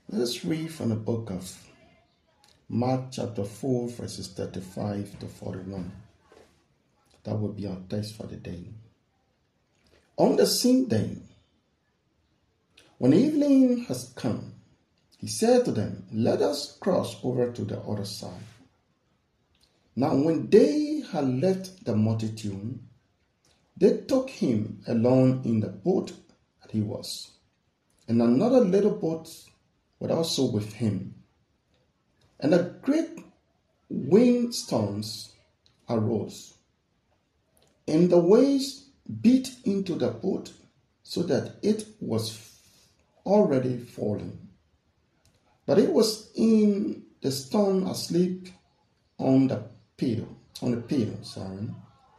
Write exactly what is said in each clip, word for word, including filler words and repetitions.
Let us read from the book of Mark chapter four, verses thirty-five to forty-one. That will be our text for the day. On the same day, when evening has come, he said to them, "Let us cross over to the other side." Now when they had left the multitude, they took him along in the boat that he was, and another little boat was also with him. And a great windstorms arose, and the waves beat into the boat so that it was already falling. But it was in the storm asleep on the pillow, on the pillow, sorry.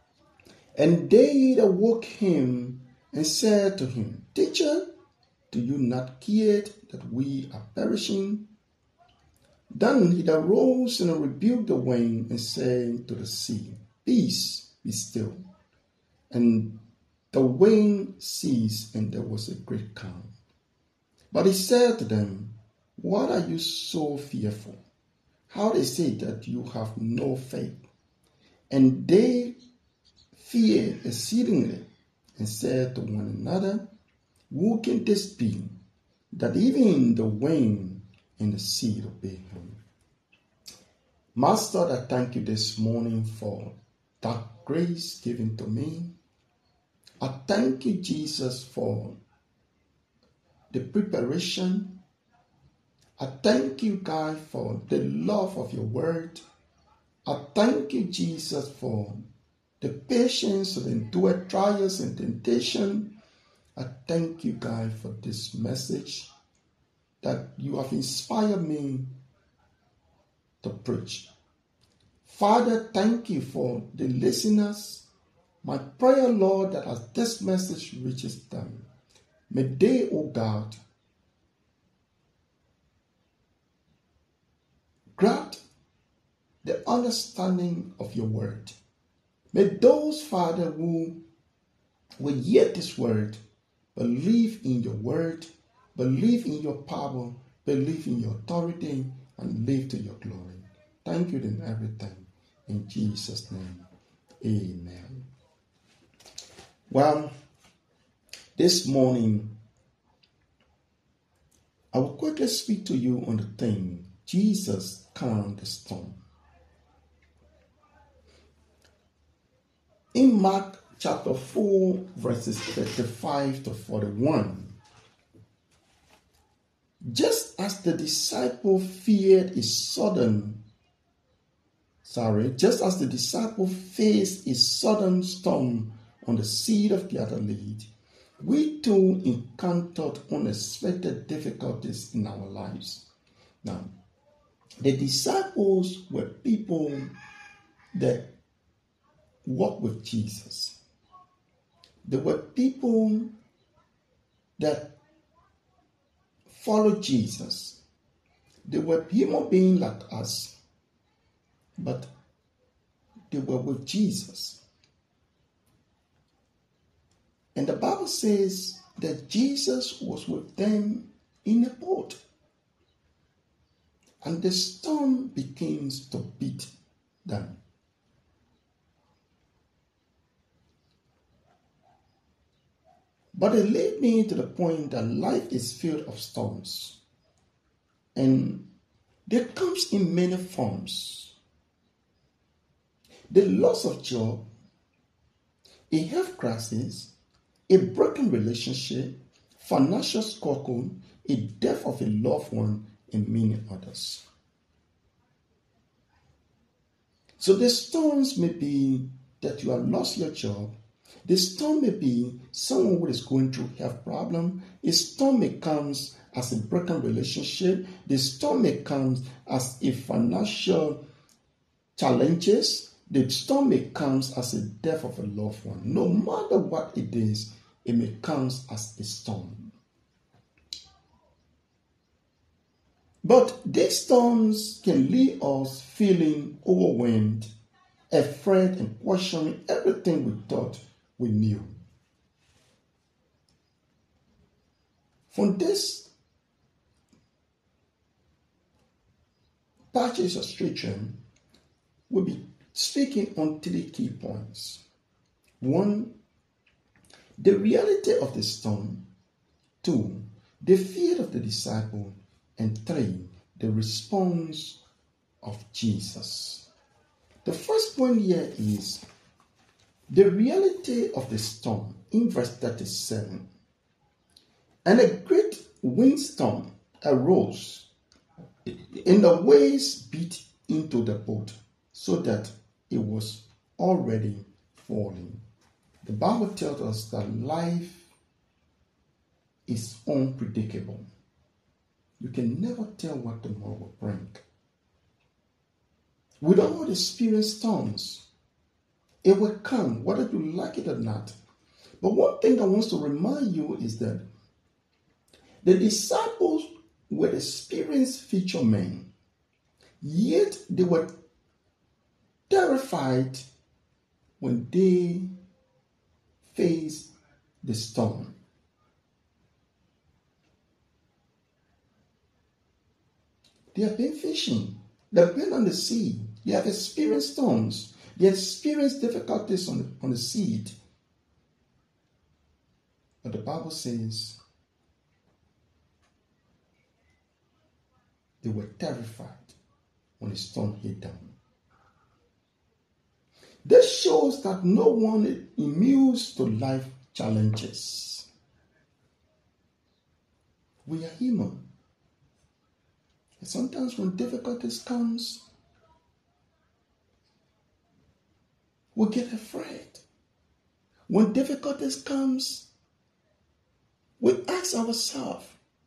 And they awoke him and said to him, "Teacher, do you not care that we are perishing?" Then he arose and rebuked the wind and said to the sea, "Peace, be still." And the wind ceased, and there was a great calm. But he said to them, "What are you so fearful? How is it that you have no faith?" And they feared exceedingly and said to one another, "Who can this be, that even the wind and the sea obey him?" Master, I thank you this morning for that grace given to me. I thank you, Jesus, for the preparation. I thank you, God, for the love of your word. I thank you, Jesus, for the patience to endure trials and temptation. I thank you, God, for this message that you have inspired me to preach. Father, thank you for the listeners. My prayer, Lord, that as this message reaches them, may they, O God, grant the understanding of your word. May those, Father, who will hear this word, believe in your word, believe in your power, believe in your authority, and live to your glory. Thank you in everything. In Jesus' name, amen. Well, this morning, I will quickly speak to you on the theme, Jesus calmed the storm. In Mark chapter four, verses thirty-five to forty-one, just as the disciple feared a sudden, sorry, just as the disciple faced a sudden storm on the Sea of Galilee, we too encountered unexpected difficulties in our lives. Now, the disciples were people that walked with Jesus. They were people that followed Jesus. They were human beings like us, but they were with Jesus. And the Bible says that Jesus was with them in a boat. And the storm begins to beat them. But it led me to the point that life is filled of storms. And they comes in many forms. The loss of job, a health crisis, a broken relationship, financial struggle, a death of a loved one, and many others. So the storms may be that you have lost your job. The storm may be someone who is going through health problem. A storm may come as a broken relationship. The storm may come as a financial challenges. The storm may come as a death of a loved one. No matter what it is, it may come as a storm. But these storms can leave us feeling overwhelmed, afraid, and questioning everything we thought we knew. From this passage of scripture, we'll be speaking on three key points. One, the reality of the storm. Two, the fear of the disciple. And three, the response of Jesus. The first point here is the reality of the storm in verse thirty-seven. And a great windstorm arose, and the waves beat into the boat, so that it was already falling. The Bible tells us that life is unpredictable. You can never tell what tomorrow will bring. We don't want to experience storms. It will come, whether you like it or not. But one thing I want to remind you is that the disciples were experienced fishermen, yet they were terrified when they faced the storm. They have been fishing. They have been on the sea. They have experienced storms. They have experienced difficulties on the, on the sea. But the Bible says they were terrified when the storm hit them. This shows that no one is immune to life challenges. We are human. And sometimes when difficulties comes, we get afraid. When difficulties comes, we ask ourselves,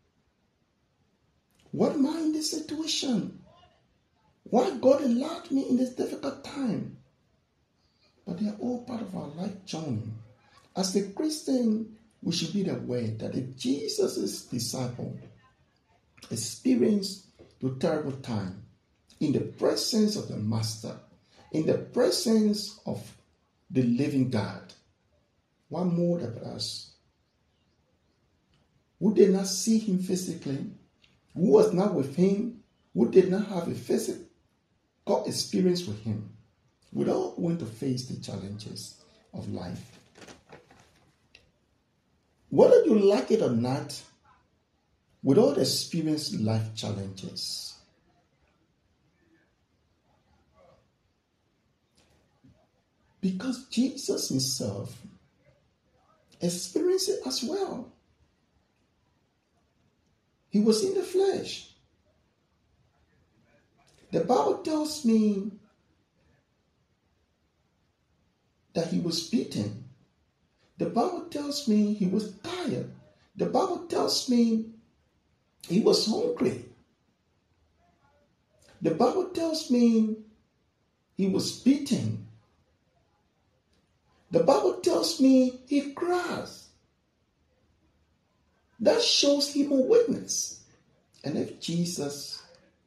what am I in this situation? Why God allowed me in this difficult time? But they are all part of our life journey. As a Christian, we should be aware that if Jesus' disciple experienced the terrible time in the presence of the Master, in the presence of the living God, what more about us? Who did not see him physically, who was not with him, who did not have a physical experience with him, we all want to face the challenges of life. Whether you like it or not, we all experience life challenges. Because Jesus himself experienced it as well. He was in the flesh. The Bible tells me that he was beaten. The Bible tells me he was tired. The Bible tells me he was hungry. The Bible tells me he was beaten. The Bible tells me he cries. That shows him a witness. And if Jesus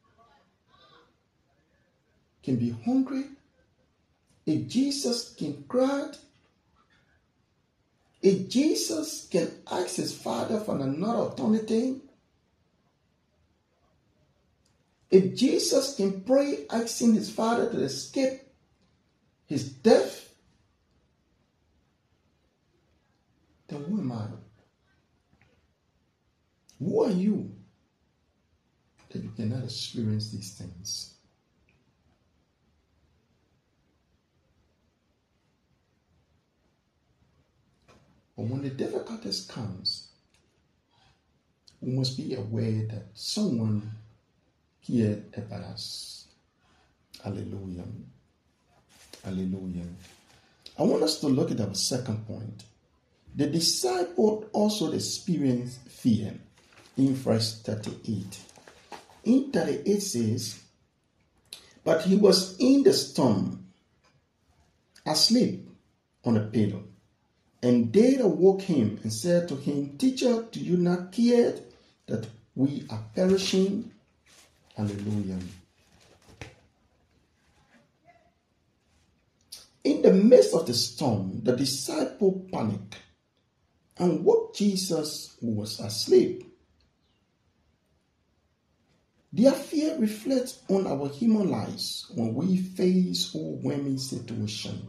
can be hungry, if Jesus can cry, if Jesus can ask his Father for another opportunity, if Jesus can pray asking his Father to escape his death, then who am I? Who are you that you cannot experience these things? But when the difficulties comes, we must be aware that someone cared about us. Hallelujah. Hallelujah. I want us to look at our second point. The disciple also experienced fear in verse thirty-eight. In thirty-eight says, but he was in the storm, asleep on a pillow. And they awoke him and said to him, Teacher, do you not care that we are perishing? Hallelujah. In the midst of the storm, the disciple panicked and woke Jesus, who was asleep. Their fear reflects on our human lives when we face overwhelming situation.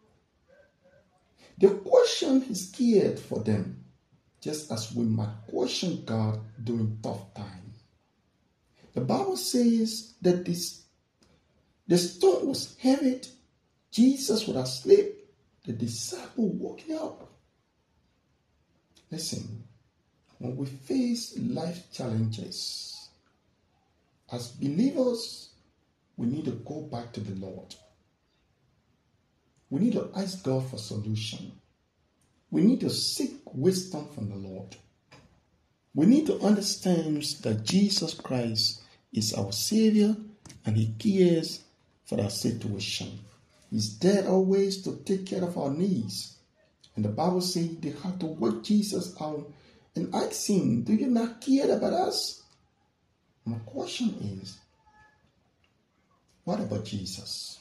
The question is geared for them, just as we might question God during tough times. The Bible says that this, the stone was heavy, Jesus was asleep, the disciple woke up. Listen, when we face life challenges, as believers, we need to go back to the Lord. We need to ask God for solution. We need to seek wisdom from the Lord. We need to understand that Jesus Christ is our Savior and He cares for our situation. He's there always to take care of our needs. And the Bible says they have to work Jesus out and ask Him, do you not care about us? My question is, what about Jesus?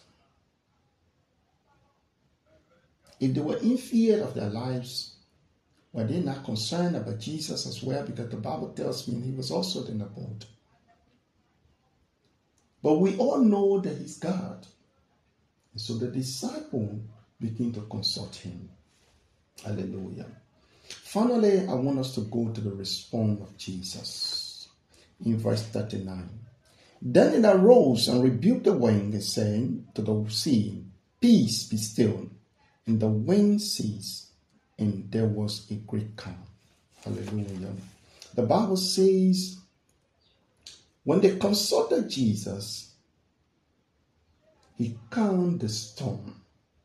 If they were in fear of their lives, were they not concerned about Jesus as well? Because the Bible tells me He was also in the boat. But we all know that He's God. And so the disciple begin to consult Him. Hallelujah. Finally, I want us to go to the response of Jesus. In verse thirty-nine. Then it arose and rebuked the wind, saying to the sea, Peace, be still. And the wind ceased, and there was a great calm. Hallelujah. The Bible says, when they consulted Jesus, He calmed the storm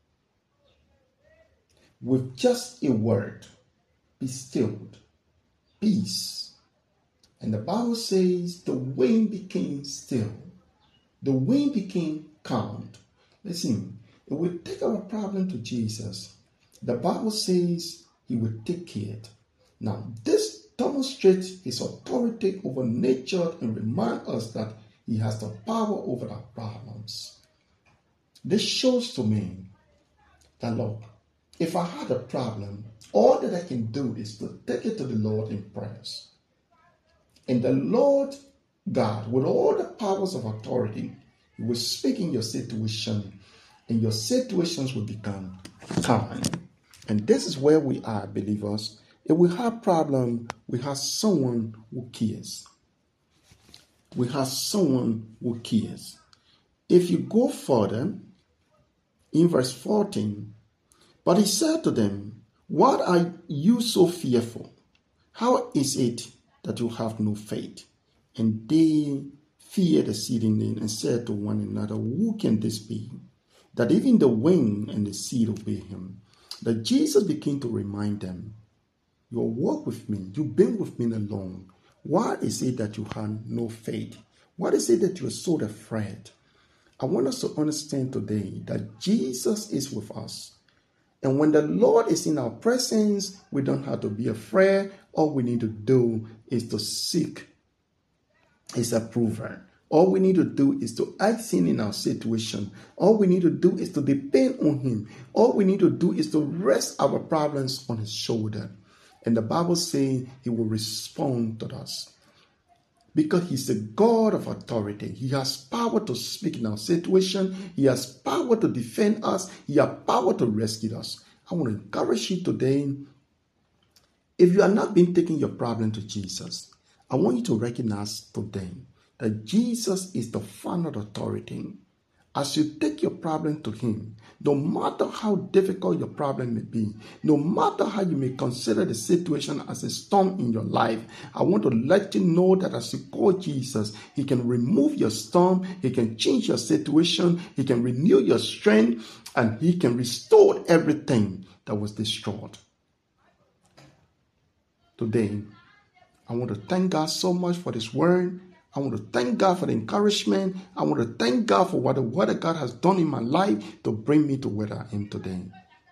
with just a word, be stilled, peace. And the Bible says the wind became still. The wind became calmed. Listen, if we take our problem to Jesus, the Bible says He will take care of it. Now, this demonstrates His authority over nature and reminds us that He has the power over our problems. This shows to me that, Lord, if I had a problem, all that I can do is to take it to the Lord in prayers. And the Lord God, with all the powers of authority, He will speak in your situation, and your situations will become calm. And this is where we are, believers. If we have problem, we have someone who cares. We have someone who cares. If you go further, in verse fourteen, but He said to them, what are you so fearful? How is it that you have no faith? And they feared exceedingly and said to one another, who can this be, that even the wind and the sea obey Him? That Jesus began to remind them, you walk with me, you've been with me alone. Why is it that you have no faith? What is it that you're so afraid? I want us to understand today that Jesus is with us. And when the Lord is in our presence, we don't have to be afraid. All we need to do is to seek His approval. All we need to do is to ask Him in our situation. All we need to do is to depend on Him. All we need to do is to rest our problems on His shoulder. And the Bible says He will respond to us. Because He's the God of authority. He has power to speak in our situation. He has power to defend us. He has power to rescue us. I want to encourage you today. If you have not been taking your problem to Jesus, I want you to recognize today that Jesus is the final authority. As you take your problem to Him, no matter how difficult your problem may be, no matter how you may consider the situation as a storm in your life, I want to let you know that as you call Jesus, He can remove your storm, He can change your situation, He can renew your strength, and He can restore everything that was destroyed. Today, I want to thank God so much for this word. I want to thank God for the encouragement. I want to thank God for what the Word of God has done in my life to bring me to where I am today.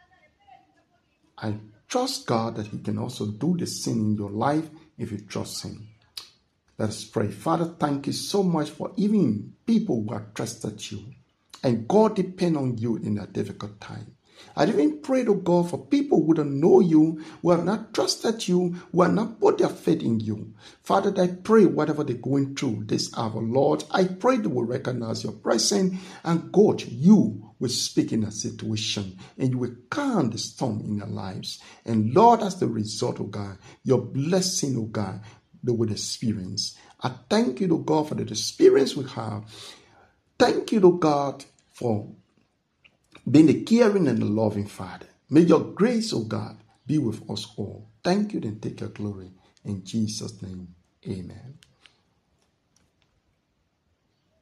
I trust God that He can also do the same in your life if you trust Him. Let us pray. Father, thank you so much for even people who have trusted you. And God depend on you in a difficult time. I even prayed, oh God, for people who don't know you, who have not trusted you, who have not put their faith in you. Father, I pray whatever they're going through this hour, Lord, I pray they will recognize your presence, and God, you will speak in a situation and you will calm the storm in their lives. And Lord, as the result, oh God, your blessing, oh God, they will experience. I thank you, oh God, for the experience we have. Thank you, oh God, for being the caring and the loving Father. May your grace, oh God, be with us all. Thank you, then take your glory. In Jesus' name, amen.